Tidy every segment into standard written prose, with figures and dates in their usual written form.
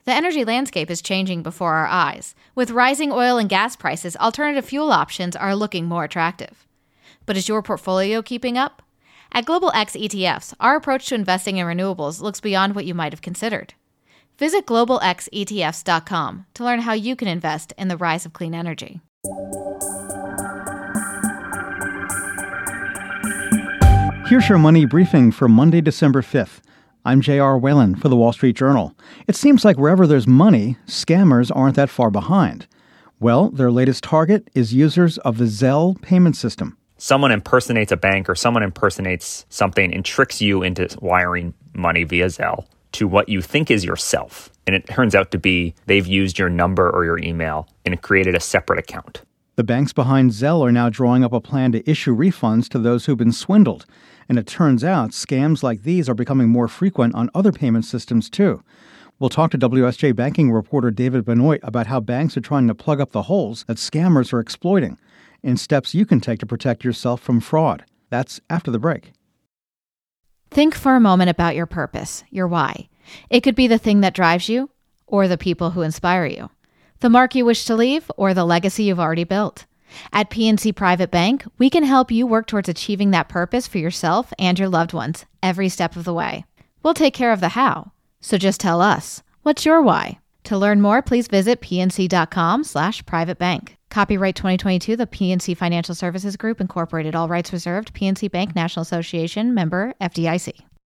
The energy landscape is changing before our eyes. With rising oil and gas prices, alternative fuel options are looking more attractive. But is your portfolio keeping up? At Global X ETFs, our approach to investing in renewables looks beyond what you might have considered. Visit globalxetfs.com to learn how you can invest in the rise of clean energy. Here's your money briefing for Monday, December 5th. I'm J.R. Whalen for The Wall Street Journal. It seems like wherever there's money, scammers aren't that far behind. Well, their latest target is users of the Zelle payment system. Someone impersonates a bank or someone impersonates something and tricks you into wiring money via Zelle to what you think is yourself. And it turns out to be they've used your number or your email and created a separate account. The banks behind Zelle are now drawing up a plan to issue refunds to those who've been swindled. And it turns out scams like these are becoming more frequent on other payment systems, too. We'll talk to WSJ banking reporter David Benoit about how banks are trying to plug up the holes that scammers are exploiting and steps you can take to protect yourself from fraud. That's after the break. Think for a moment about your purpose, your why. It could be the thing that drives you or the people who inspire you, the mark you wish to leave or the legacy you've already built. At PNC Private Bank, we can help you work towards achieving that purpose for yourself and your loved ones every step of the way. We'll take care of the how. So just tell us, what's your why? To learn more, please visit pnc.com/privatebank. Copyright 2022, the PNC Financial Services Group, Incorporated. All rights reserved. PNC Bank National Association, member FDIC.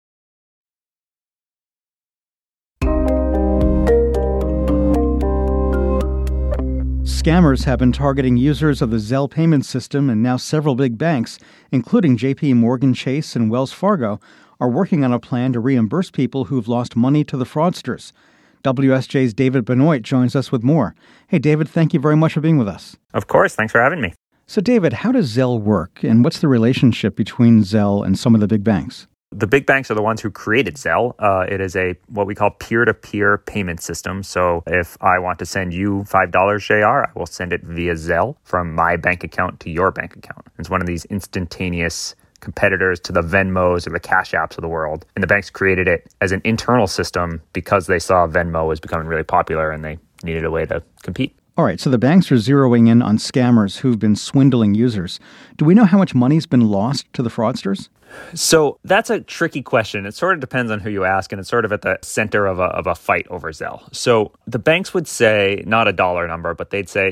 Scammers have been targeting users of the Zelle payment system, and now several big banks, including J.P. Morgan Chase and Wells Fargo, are working on a plan to reimburse people who've lost money to the fraudsters. WSJ's David Benoit joins us with more. Hey, David, thank you very much for being with us. Of course. Thanks for having me. So, David, how does Zelle work, and what's the relationship between Zelle and some of the big banks? The big banks are the ones who created Zelle. It is what we call peer-to-peer payment system. So if I want to send you $5, JR, I will send it via Zelle from my bank account to your bank account. It's one of these instantaneous competitors to the Venmos or the Cash Apps of the world. And the banks created it as an internal system because they saw Venmo was becoming really popular and they needed a way to compete. All right, so the banks are zeroing in on scammers who've been swindling users. Do we know how much money's been lost to the fraudsters? So that's a tricky question. It sort of depends on who you ask, and it's sort of at the center of a fight over Zelle. So the banks would say, not a dollar number, but they'd say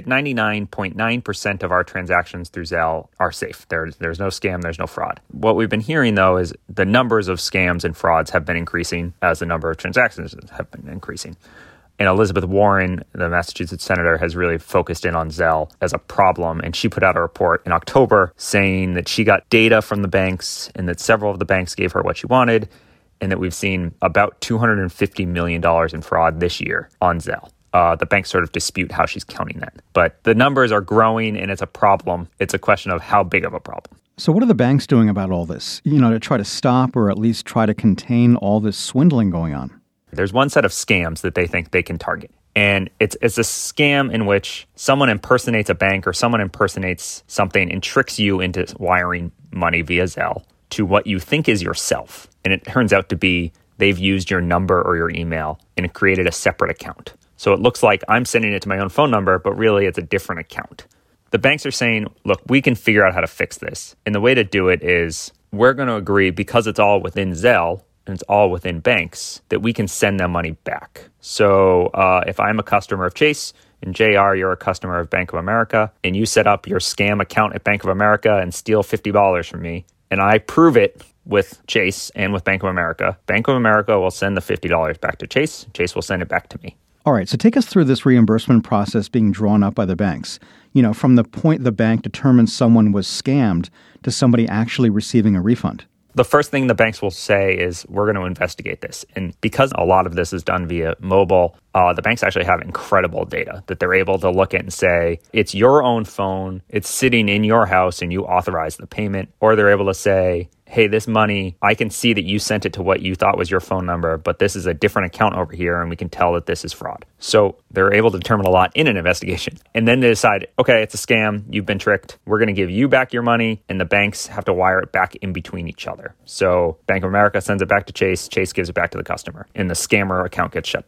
99.9% of our transactions through Zelle are safe. There's no scam, there's no fraud. What we've been hearing, though, is the numbers of scams and frauds have been increasing as the number of transactions have been increasing. And Elizabeth Warren, the Massachusetts senator, has really focused in on Zelle as a problem. And she put out a report in October saying that she got data from the banks and that several of the banks gave her what she wanted, and that we've seen about $250 million in fraud this year on Zelle. The banks sort of dispute how she's counting that. But the numbers are growing and it's a problem. It's a question of how big of a problem. So what are the banks doing about all this, to try to stop or at least try to contain all this swindling going on? There's one set of scams that they think they can target. And it's a scam in which someone impersonates a bank or someone impersonates something and tricks you into wiring money via Zelle to what you think is yourself. And it turns out to be they've used your number or your email and created a separate account. So it looks like I'm sending it to my own phone number, but really it's a different account. The banks are saying, look, we can figure out how to fix this. And the way to do it is we're going to agree, because it's all within Zelle, and it's all within banks, that we can send them money back. So if I'm a customer of Chase and JR, you're a customer of Bank of America, and you set up your scam account at Bank of America and steal $50 from me, and I prove it with Chase and with Bank of America will send the $50 back to Chase. Chase will send it back to me. All right, so take us through this reimbursement process being drawn up by the banks. From the point the bank determines someone was scammed to somebody actually receiving a refund. The first thing the banks will say is, we're going to investigate this. And because a lot of this is done via mobile, the banks actually have incredible data that they're able to look at and say, it's your own phone, it's sitting in your house, and you authorize the payment. Or they're able to say, hey, this money, I can see that you sent it to what you thought was your phone number, but this is a different account over here, and we can tell that this is fraud. So they're able to determine a lot in an investigation. And then they decide, okay, it's a scam, you've been tricked, we're going to give you back your money, and the banks have to wire it back in between each other. So Bank of America sends it back to Chase, Chase gives it back to the customer, and the scammer account gets shut down.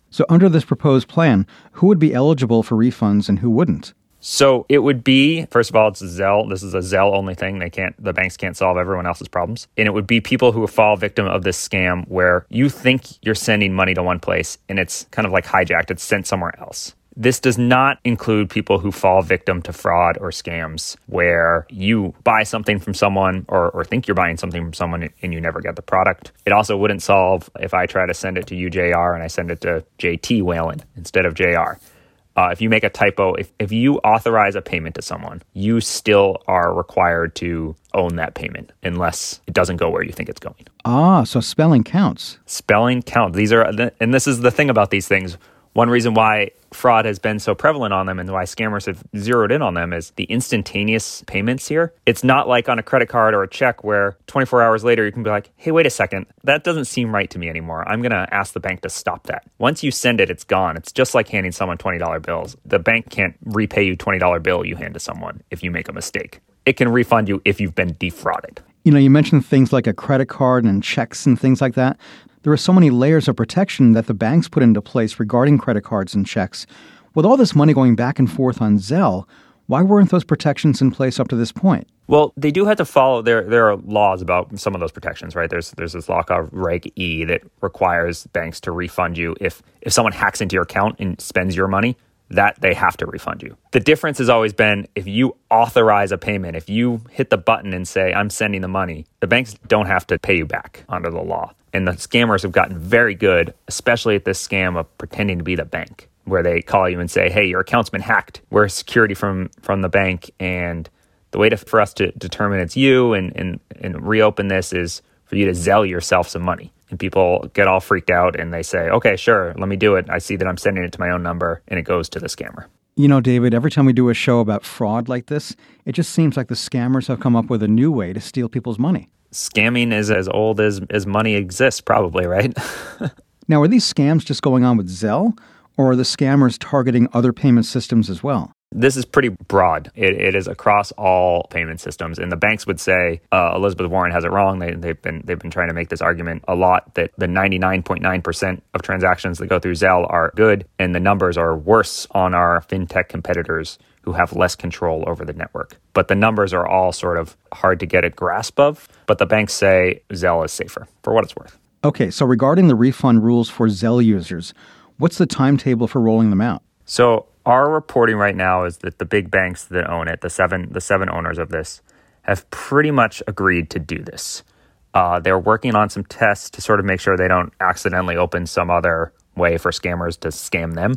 So under this proposed plan, who would be eligible for refunds and who wouldn't? So it would be, first of all, it's Zelle. This is a Zelle only thing. The banks can't solve everyone else's problems. And it would be people who fall victim of this scam where you think you're sending money to one place and it's kind of like hijacked. It's sent somewhere else. This does not include people who fall victim to fraud or scams where you buy something from someone or think you're buying something from someone and you never get the product. It also wouldn't solve if I try to send it to you, JR, and I send it to JT Whalen instead of JR. If you make a typo, if you authorize a payment to someone, you still are required to own that payment unless it doesn't go where you think it's going. So spelling counts. Spelling counts. And this is the thing about these things. One reason why fraud has been so prevalent on them and why scammers have zeroed in on them is the instantaneous payments here. It's not like on a credit card or a check where 24 hours later you can be like, hey, wait a second, that doesn't seem right to me anymore. I'm going to ask the bank to stop that. Once you send it, it's gone. It's just like handing someone $20 bills. The bank can't repay you $20 bill you hand to someone if you make a mistake. It can refund you if you've been defrauded. You mentioned things like a credit card and checks and things like that. There are so many layers of protection that the banks put into place regarding credit cards and checks. With all this money going back and forth on Zelle, why weren't those protections in place up to this point? Well, they do have to follow. There are laws about some of those protections, right? There's this law called Reg E that requires banks to refund you if someone hacks into your account and spends your money. That they have to refund you. The difference has always been if you authorize a payment, if you hit the button and say, I'm sending the money, the banks don't have to pay you back under the law. And the scammers have gotten very good, especially at this scam of pretending to be the bank, where they call you and say, hey, your account's been hacked. We're security from the bank. And the way for us to determine it's you and reopen this is for you to Zelle yourself some money. And people get all freaked out and they say, okay, sure, let me do it. I see that I'm sending it to my own number and it goes to the scammer. David, every time we do a show about fraud like this, it just seems like the scammers have come up with a new way to steal people's money. Scamming is as old as money exists, probably, right? Now, are these scams just going on with Zelle, or are the scammers targeting other payment systems as well? This is pretty broad. It is across all payment systems, and the banks would say Elizabeth Warren has it wrong. They've been trying to make this argument a lot that the 99.9% of transactions that go through Zelle are good, and the numbers are worse on our fintech competitors who have less control over the network. But the numbers are all sort of hard to get a grasp of. But the banks say Zelle is safer, for what it's worth. Okay, so regarding the refund rules for Zelle users, what's the timetable for rolling them out? So our reporting right now is that the big banks that own it, the seven owners of this, have pretty much agreed to do this. They're working on some tests to sort of make sure they don't accidentally open some other way for scammers to scam them.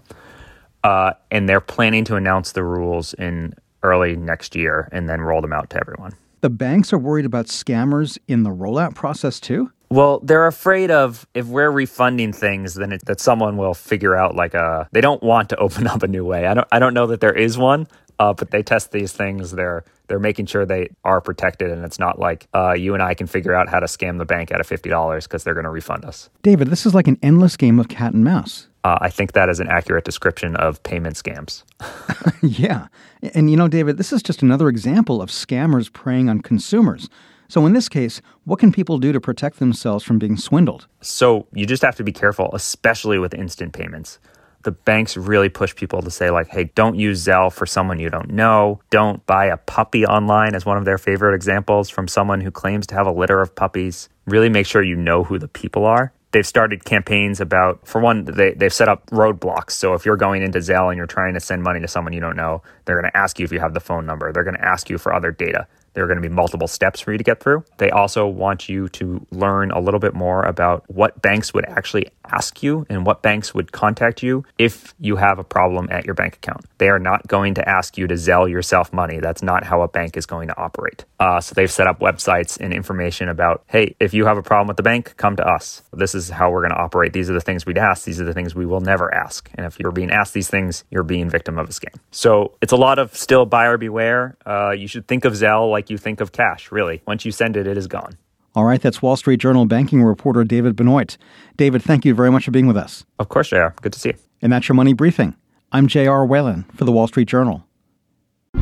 And they're planning to announce the rules in early next year and then roll them out to everyone. The banks are worried about scammers in the rollout process too? Well, they're afraid of if we're refunding things, then that someone will figure out they don't want to open up a new way. I don't know that there is one, but they test these things. They're making sure they are protected, and it's not like you and I can figure out how to scam the bank out of $50 because they're going to refund us. David, this is like an endless game of cat and mouse. I think that is an accurate description of payment scams. Yeah. And David, this is just another example of scammers preying on consumers. So in this case, what can people do to protect themselves from being swindled? So you just have to be careful, especially with instant payments. The banks really push people to say hey, don't use Zelle for someone you don't know. Don't buy a puppy online as one of their favorite examples from someone who claims to have a litter of puppies. Really make sure you know who the people are. They've started campaigns about, for one, they've set up roadblocks. So if you're going into Zelle and you're trying to send money to someone you don't know, they're going to ask you if you have the phone number. They're going to ask you for other data. There are going to be multiple steps for you to get through. They also want you to learn a little bit more about what banks would actually ask you and what banks would contact you if you have a problem at your bank account. They are not going to ask you to Zelle yourself money. That's not how a bank is going to operate. So they've set up websites and information about, hey, if you have a problem with the bank, come to us. This is how we're going to operate. These are the things we'd ask. These are the things we will never ask. And if you're being asked these things, you're being victim of a scam. So it's a lot of still buyer beware. You should think of Zelle like you think of cash, really. Once you send it, it is gone. All right, that's Wall Street Journal banking reporter David Benoit. David, thank you very much for being with us. Of course, JR. Good to see you. And that's your Money Briefing. I'm J.R. Whalen for the Wall Street Journal.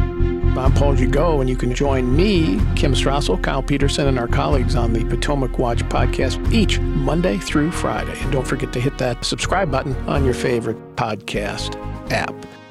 I'm Paul Gigot, and you can join me, Kim Strassel, Kyle Peterson, and our colleagues on the Potomac Watch podcast each Monday through Friday. And don't forget to hit that subscribe button on your favorite podcast app.